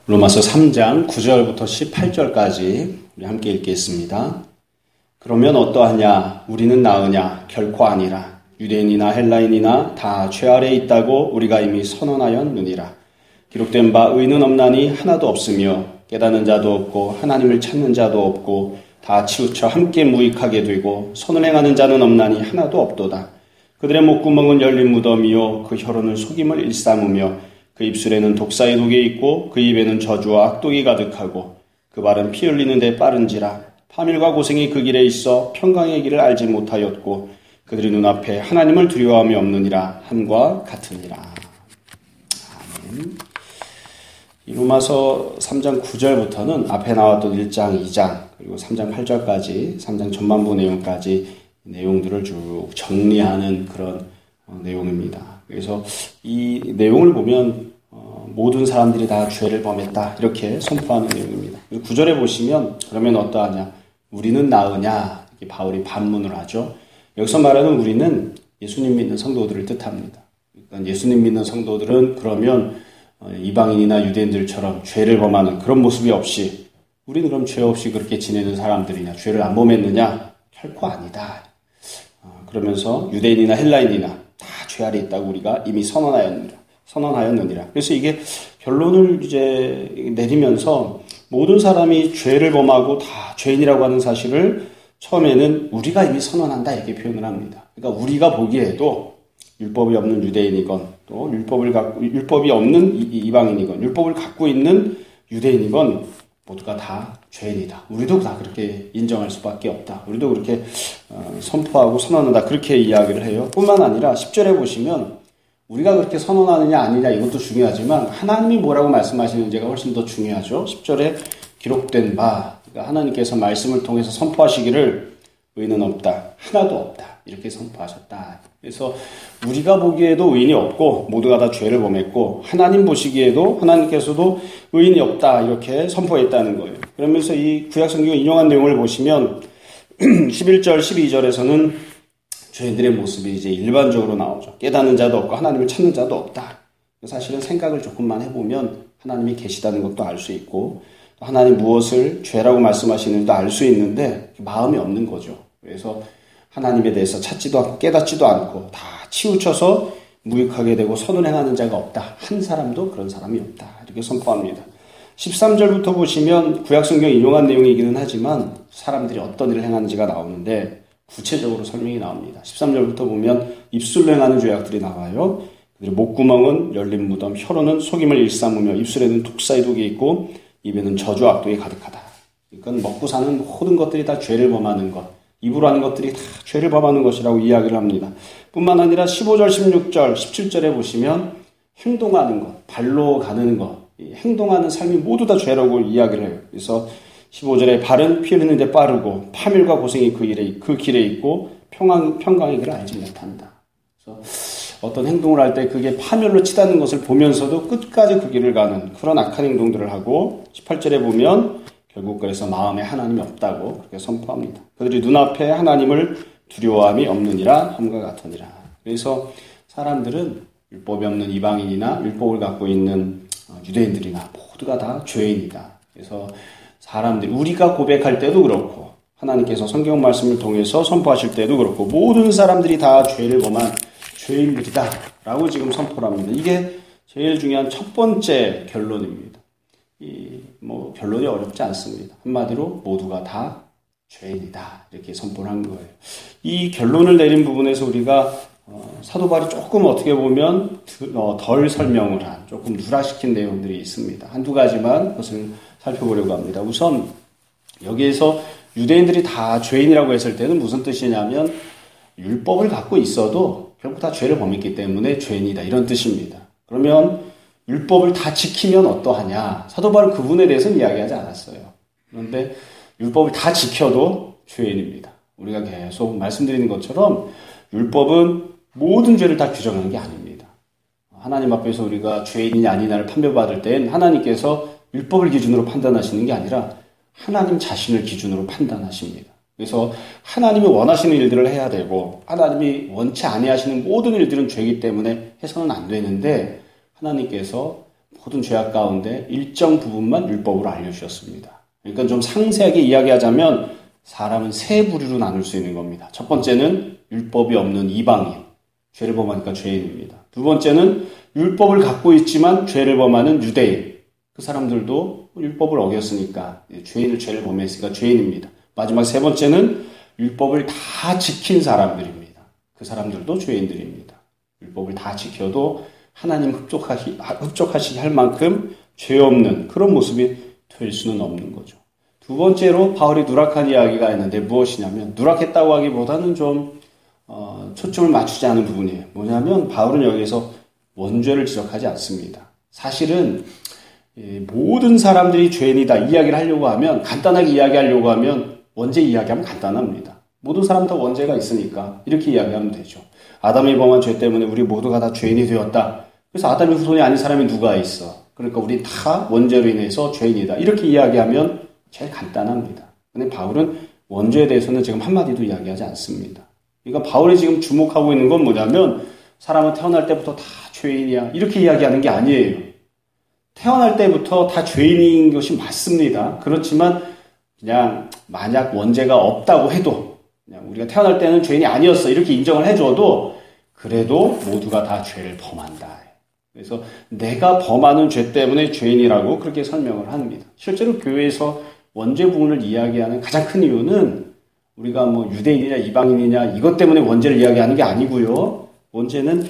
로마서 3장 9절부터 18절까지 우리 함께 읽겠습니다. 그러면 어떠하냐? 우리는 나으냐? 결코 아니라. 유대인이나 헬라인이나 다 죄 아래에 있다고 우리가 이미 선언하였느니라. 기록된 바 의는 없나니 하나도 없으며 깨닫는 자도 없고 하나님을 찾는 자도 없고 다 치우쳐 함께 무익하게 되고 선을 행하는 자는 없나니 하나도 없도다. 그들의 목구멍은 열린 무덤이요 그 혀로는 속임을 일삼으며 그 입술에는 독사의 독이 있고 그 입에는 저주와 악독이 가득하고 그 발은 피 흘리는 데 빠른지라. 파멸과 고생이 그 길에 있어 평강의 길을 알지 못하였고 그들의 눈앞에 하나님을 두려워함이 없느니라 함과 같으니라. 아멘. 이 로마서 3장 9절부터는 앞에 나왔던 1장, 2장 그리고 3장 8절까지 3장 전반부 내용까지 내용들을 쭉 정리하는 그런 내용입니다. 그래서 이 내용을 보면 모든 사람들이 다 죄를 범했다 이렇게 선포하는 내용입니다. 9절에 보시면 그러면 어떠하냐? 우리는 나으냐? 이렇게 바울이 반문을 하죠. 여기서 말하는 우리는 예수님 믿는 성도들을 뜻합니다. 그러니까 예수님 믿는 성도들은 그러면 이방인이나 유대인들처럼 죄를 범하는 그런 모습이 없이 우리는 그럼 죄 없이 그렇게 지내는 사람들이냐? 죄를 안 범했느냐? 결코 아니다. 그러면서 유대인이나 헬라인이나 다 죄 아래 있다고 우리가 이미 선언하였느니라. 그래서 이게 결론을 이제 내리면서 모든 사람이 죄를 범하고 다 죄인이라고 하는 사실을 처음에는 우리가 이미 선언한다 이렇게 표현을 합니다. 그러니까 우리가 보기에도 율법이 없는 유대인이건 또 율법이 없는 이방인이건 율법을 갖고 있는 유대인이건 모두가 다 죄인이다. 우리도 다 그렇게 인정할 수밖에 없다. 우리도 그렇게 선포하고 선언한다. 그렇게 이야기를 해요. 뿐만 아니라 10절에 보시면 우리가 그렇게 선언하느냐 아니냐 이것도 중요하지만 하나님이 뭐라고 말씀하시는지가 훨씬 더 중요하죠. 10절에 기록된 바 그러니까 하나님께서 말씀을 통해서 선포하시기를 의는 없다. 하나도 없다. 이렇게 선포하셨다. 그래서 우리가 보기에도 의인이 없고 모두가 다 죄를 범했고 하나님 보시기에도 하나님께서도 의인이 없다. 이렇게 선포했다는 거예요. 그러면서 이 구약성경 인용한 내용을 보시면 11절, 12절에서는 죄인들의 모습이 이제 일반적으로 나오죠. 깨닫는 자도 없고 하나님을 찾는 자도 없다. 사실은 생각을 조금만 해보면 하나님이 계시다는 것도 알 수 있고 하나님 무엇을 죄라고 말씀하시는지도 알 수 있는데 마음이 없는 거죠. 그래서 하나님에 대해서 찾지도 않고 깨닫지도 않고 다 치우쳐서 무익하게 되고 선을 행하는 자가 없다. 한 사람도 그런 사람이 없다. 이렇게 선포합니다. 13절부터 보시면 구약성경 인용한 내용이기는 하지만 사람들이 어떤 일을 행하는지가 나오는데 구체적으로 설명이 나옵니다. 13절부터 보면 입술로 행하는 죄악들이 나와요. 그들의 목구멍은 열린 무덤, 혀로는 속임을 일삼으며 입술에는 독사의 독이 있고 입에는 저주와 악독이 가득하다. 그러니까 먹고 사는 모든 것들이 다 죄를 범하는 것, 입으로 하는 것들이 다 죄를 범하는 것이라고 이야기를 합니다. 뿐만 아니라 15절, 16절, 17절에 보시면 행동하는 것, 발로 가는 것, 행동하는 삶이 모두 다 죄라고 이야기를 해요. 그래서 15절에 발은 피 흘리는 데 빠르고 파멸과 고생이 그 길에 있고 평강의 길을 알지 못한다. 그래서 어떤 행동을 할 때 그게 파멸로 치닫는 것을 보면서도 끝까지 그 길을 가는 그런 악한 행동들을 하고 18절에 보면 결국 그래서 마음에 하나님이 없다고 그렇게 선포합니다. 그들이 눈앞에 하나님을 두려워함이 없느니라 함과 같으니라. 그래서 사람들은 율법이 없는 이방인이나 율법을 갖고 있는 유대인들이나 모두가 다 죄인이다. 그래서 사람들이 우리가 고백할 때도 그렇고 하나님께서 성경 말씀을 통해서 선포하실 때도 그렇고 모든 사람들이 다 죄를 범한 죄인들이다 라고 지금 선포를 합니다. 이게 제일 중요한 첫 번째 결론입니다. 결론이 어렵지 않습니다. 한마디로 모두가 다 죄인이다 이렇게 선포를 한 거예요. 이 결론을 내린 부분에서 우리가 사도 바울이 조금 어떻게 보면 덜 설명을 한 조금 누락시킨 내용들이 있습니다. 한두 가지만 그것을 살펴보려고 합니다. 우선 여기에서 유대인들이 다 죄인이라고 했을 때는 무슨 뜻이냐면 율법을 갖고 있어도 결국 다 죄를 범했기 때문에 죄인이다 이런 뜻입니다. 그러면 율법을 다 지키면 어떠하냐? 사도 바울은 그 부분에 대해서는 이야기하지 않았어요. 그런데 율법을 다 지켜도 죄인입니다. 우리가 계속 말씀드리는 것처럼 율법은 모든 죄를 다 규정하는 게 아닙니다. 하나님 앞에서 우리가 죄인이냐 아니냐를 판별받을 땐 하나님께서 율법을 기준으로 판단하시는 게 아니라 하나님 자신을 기준으로 판단하십니다. 그래서 하나님이 원하시는 일들을 해야 되고 하나님이 원치 아니하시는 모든 일들은 죄이기 때문에 해서는 안 되는데 하나님께서 모든 죄악 가운데 일정 부분만 율법으로 알려주셨습니다. 그러니까 좀 상세하게 이야기하자면 사람은 세 부류로 나눌 수 있는 겁니다. 첫 번째는 율법이 없는 이방인, 죄를 범하니까 죄인입니다. 두 번째는 율법을 갖고 있지만 죄를 범하는 유대인, 그 사람들도 율법을 어겼으니까 죄를 범했으니까 죄인입니다. 마지막 세 번째는 율법을 다 지킨 사람들입니다. 그 사람들도 죄인들입니다. 율법을 다 지켜도 하나님 흡족하시게 할 만큼 죄 없는 그런 모습이 될 수는 없는 거죠. 두 번째로 바울이 누락한 이야기가 있는데 무엇이냐면, 누락했다고 하기보다는 좀 초점을 맞추지 않은 부분이에요. 뭐냐면 바울은 여기서 원죄를 지적하지 않습니다. 사실은 모든 사람들이 죄인이다 이야기를 하려고 하면, 간단하게 이야기하려고 하면 원죄 이야기하면 간단합니다. 모든 사람 다 원죄가 있으니까 이렇게 이야기하면 되죠. 아담이 범한 죄 때문에 우리 모두가 다 죄인이 되었다. 그래서 아담의 후손이 아닌 사람이 누가 있어? 그러니까 우리 다 원죄로 인해서 죄인이다. 이렇게 이야기하면 제일 간단합니다. 근데 바울은 원죄에 대해서는 지금 한마디도 이야기하지 않습니다. 그러니까 바울이 지금 주목하고 있는 건 뭐냐면, 사람은 태어날 때부터 다 죄인이야 이렇게 이야기하는 게 아니에요. 태어날 때부터 다 죄인인 것이 맞습니다. 그렇지만 그냥 만약 원죄가 없다고 해도, 그냥 우리가 태어날 때는 죄인이 아니었어 이렇게 인정을 해줘도 그래도 모두가 다 죄를 범한다. 그래서 내가 범하는 죄 때문에 죄인이라고 그렇게 설명을 합니다. 실제로 교회에서 원죄 부분을 이야기하는 가장 큰 이유는 우리가 뭐 유대인이냐 이방인이냐 이것 때문에 원죄를 이야기하는 게 아니고요. 원죄는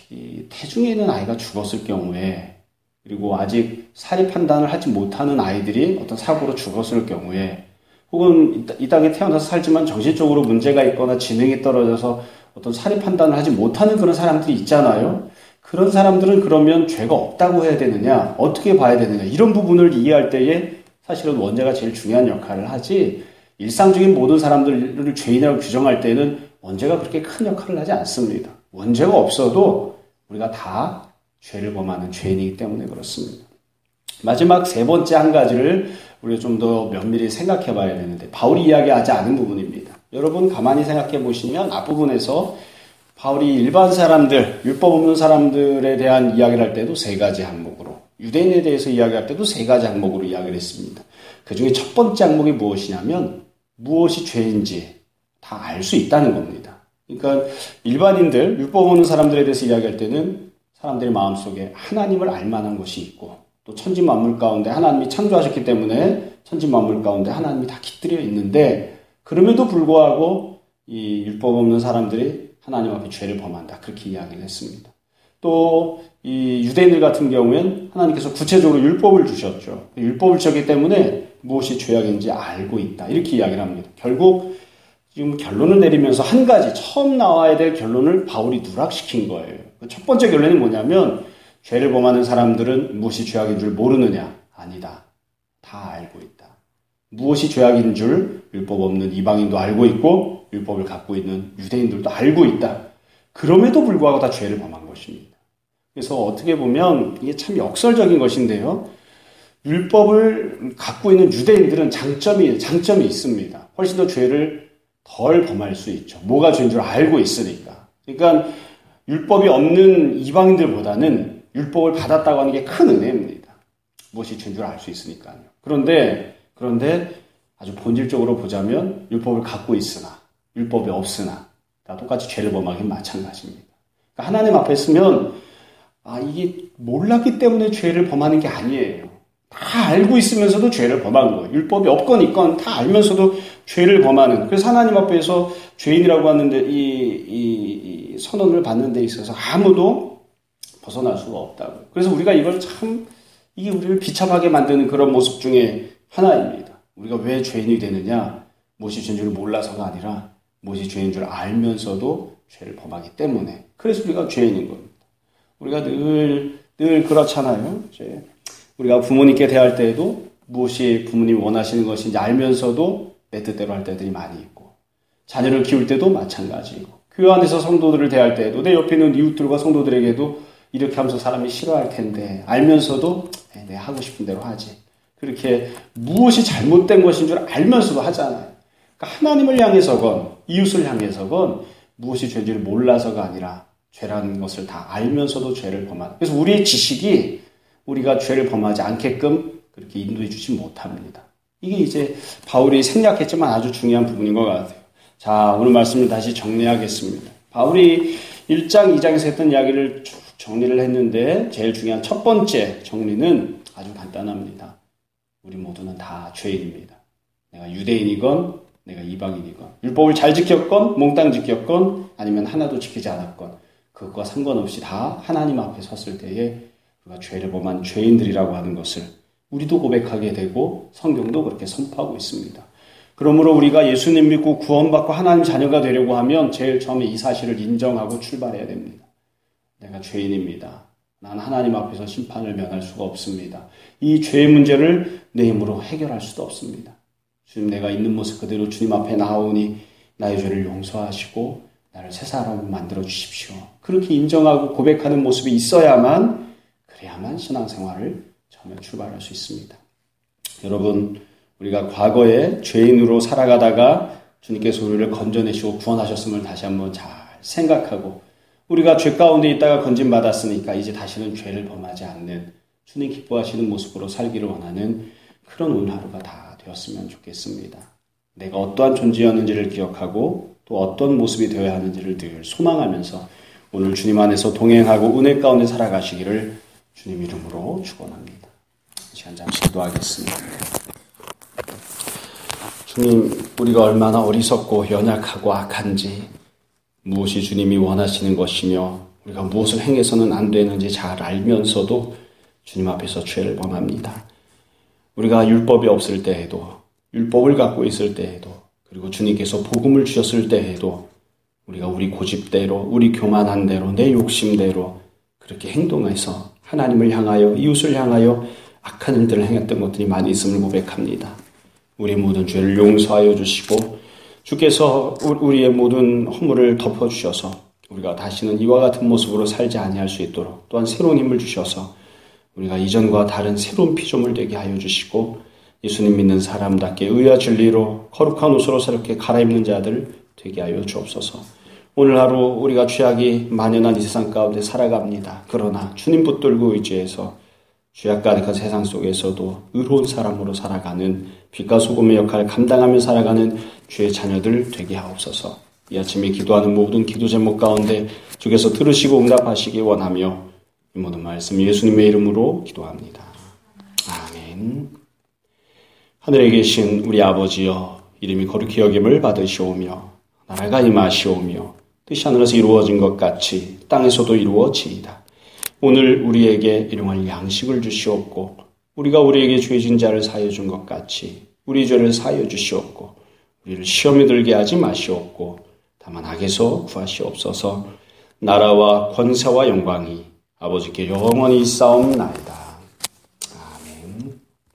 태중에 있는 아이가 죽었을 경우에, 그리고 아직 사리 판단을 하지 못하는 아이들이 어떤 사고로 죽었을 경우에, 혹은 이 땅에 태어나서 살지만 정신적으로 문제가 있거나 지능이 떨어져서 어떤 사리 판단을 하지 못하는 그런 사람들이 있잖아요. 그런 사람들은 그러면 죄가 없다고 해야 되느냐, 어떻게 봐야 되느냐, 이런 부분을 이해할 때에 사실은 원죄가 제일 중요한 역할을 하지, 일상적인 모든 사람들을 죄인이라고 규정할 때는 원죄가 그렇게 큰 역할을 하지 않습니다. 원죄가 없어도 우리가 다 죄를 범하는 죄인이기 때문에 그렇습니다. 마지막 세 번째 한 가지를 우리가 좀 더 면밀히 생각해 봐야 되는데, 바울이 이야기하지 않은 부분입니다. 여러분 가만히 생각해 보시면 앞부분에서 바울이 일반 사람들, 율법 없는 사람들에 대한 이야기를 할 때도 세 가지 항목으로, 유대인에 대해서 이야기할 때도 세 가지 항목으로 이야기를 했습니다. 그 중에 첫 번째 항목이 무엇이냐면, 무엇이 죄인지 다 알 수 있다는 겁니다. 그러니까 일반인들, 율법 없는 사람들에 대해서 이야기할 때는 사람들의 마음속에 하나님을 알 만한 것이 있고, 또 천지 만물 가운데 하나님이 창조하셨기 때문에 천지 만물 가운데 하나님이 다 깃들여 있는데, 그럼에도 불구하고 이 율법 없는 사람들이 하나님 앞에 죄를 범한다. 그렇게 이야기를 했습니다. 또 이 유대인들 같은 경우엔 하나님께서 구체적으로 율법을 주셨죠. 율법을 주셨기 때문에 무엇이 죄악인지 알고 있다. 이렇게 이야기를 합니다. 결국 지금 결론을 내리면서 한 가지 처음 나와야 될 결론을 바울이 누락시킨 거예요. 첫 번째 결론이 뭐냐면, 죄를 범하는 사람들은 무엇이 죄악인 줄 모르느냐? 아니다. 다 알고 있다. 무엇이 죄악인 줄 율법 없는 이방인도 알고 있고 율법을 갖고 있는 유대인들도 알고 있다. 그럼에도 불구하고 다 죄를 범한 것입니다. 그래서 어떻게 보면 이게 참 역설적인 것인데요. 율법을 갖고 있는 유대인들은 장점이 있습니다. 훨씬 더 죄를 덜 범할 수 있죠. 뭐가 죄인 줄 알고 있으니까. 그러니까 율법이 없는 이방인들보다는 율법을 받았다고 하는 게 큰 은혜입니다. 무엇이 죄인 줄 알 수 있으니까요. 그런데 아주 본질적으로 보자면 율법을 갖고 있으나 율법이 없으나 다 똑같이 죄를 범하긴 마찬가지입니다. 그러니까 하나님 앞에 서면 이게 몰랐기 때문에 죄를 범하는 게 아니에요. 다 알고 있으면서도 죄를 범한 거예요. 율법이 없건 있건 다 알면서도 죄를 범하는. 그래서 하나님 앞에서 죄인이라고 하는데 이 선언을 받는 데 있어서 아무도 벗어날 수가 없다고. 그래서 우리가 이걸 이게 우리를 비참하게 만드는 그런 모습 중에 하나입니다. 우리가 왜 죄인이 되느냐? 무엇이 죄인 줄 몰라서가 아니라 무엇이 죄인 줄 알면서도 죄를 범하기 때문에. 그래서 우리가 죄인인 겁니다. 우리가 늘 그렇잖아요. 이제 우리가 부모님께 대할 때에도 무엇이 부모님이 원하시는 것인지 알면서도 내 뜻대로 할 때들이 많이 있고, 자녀를 키울 때도 마찬가지고, 교회 안에서 성도들을 대할 때에도 내 옆에 있는 이웃들과 성도들에게도 이렇게 하면서 사람이 싫어할 텐데 알면서도 내가 하고 싶은 대로 하지. 그렇게 무엇이 잘못된 것인 줄 알면서도 하잖아요. 그러니까 하나님을 향해서건 이웃을 향해서건 무엇이 죄인지를 몰라서가 아니라 죄라는 것을 다 알면서도 죄를 범하는. 그래서 우리의 지식이 우리가 죄를 범하지 않게끔 그렇게 인도해 주지 못합니다. 이게 이제 바울이 생략했지만 아주 중요한 부분인 것 같아요. 자, 오늘 말씀을 다시 정리하겠습니다. 바울이 1장, 2장에서 했던 이야기를 쭉 정리를 했는데 제일 중요한 첫 번째 정리는 아주 간단합니다. 우리 모두는 다 죄인입니다. 내가 유대인이건 내가 이방인이건 율법을 잘 지켰건 몽땅 지켰건 아니면 하나도 지키지 않았건 그것과 상관없이 다 하나님 앞에 섰을 때에 우리가 죄를 범한 죄인들이라고 하는 것을 우리도 고백하게 되고 성경도 그렇게 선포하고 있습니다. 그러므로 우리가 예수님 믿고 구원받고 하나님 자녀가 되려고 하면 제일 처음에 이 사실을 인정하고 출발해야 됩니다. 내가 죄인입니다. 난 하나님 앞에서 심판을 면할 수가 없습니다. 이 죄의 문제를 내 힘으로 해결할 수도 없습니다. 주님, 내가 있는 모습 그대로 주님 앞에 나오니 나의 죄를 용서하시고 나를 새 사람으로 만들어 주십시오. 그렇게 인정하고 고백하는 모습이 있어야만, 그래야만 신앙생활을 처음에 출발할 수 있습니다. 여러분, 우리가 과거에 죄인으로 살아가다가 주님께서 우리를 건져내시고 구원하셨음을 다시 한번 잘 생각하고, 우리가 죄 가운데 있다가 건진받았으니까 이제 다시는 죄를 범하지 않는 주님 기뻐하시는 모습으로 살기를 원하는 그런 오늘 하루가 다 되었으면 좋겠습니다. 내가 어떠한 존재였는지를 기억하고 또 어떤 모습이 되어야 하는지를 늘 소망하면서 오늘 주님 안에서 동행하고 은혜 가운데 살아가시기를 주님 이름으로 축원합니다. 시간 잠시 기도하겠습니다. 주님, 우리가 얼마나 어리석고 연약하고 악한지, 무엇이 주님이 원하시는 것이며 우리가 무엇을 행해서는 안 되는지 잘 알면서도 주님 앞에서 죄를 범합니다. 우리가 율법이 없을 때에도, 율법을 갖고 있을 때에도, 그리고 주님께서 복음을 주셨을 때에도 우리가 우리 고집대로, 우리 교만한 대로, 내 욕심대로 그렇게 행동해서 하나님을 향하여, 이웃을 향하여 악한 일들을 행했던 것들이 많이 있음을 고백합니다. 우리 모든 죄를 용서하여 주시고 주께서 우리의 모든 허물을 덮어주셔서 우리가 다시는 이와 같은 모습으로 살지 아니할 수 있도록, 또한 새로운 힘을 주셔서 우리가 이전과 다른 새로운 피조물 되게 하여 주시고 예수님 믿는 사람답게 의와 진리로 거룩한 옷으로 새롭게 갈아입는 자들 되게 하여 주옵소서. 오늘 하루 우리가 죄악이 만연한 이 세상 가운데 살아갑니다. 그러나 주님 붙들고 의지해서 죄악 가득한 세상 속에서도 의로운 사람으로 살아가는 빛과 소금의 역할을 감당하며 살아가는 주의 자녀들 되게 하옵소서. 이 아침에 기도하는 모든 기도 제목 가운데 주께서 들으시고 응답하시기 원하며 이 모든 말씀 예수님의 이름으로 기도합니다. 아멘. 하늘에 계신 우리 아버지여, 이름이 거룩히 여김을 받으시오며 나라가 임하시오며 뜻이 하늘에서 이루어진 것 같이 땅에서도 이루어지이다. 오늘 우리에게 일용할 양식을 주시옵고 우리가 우리에게 죄진 자를 사하여 준 것 같이 우리 죄를 사하여 주시옵고 우리를 시험에 들게 하지 마시옵고 다만 악에서 구하시옵소서. 나라와 권세와 영광이 아버지께 영원히 있사옵나이다.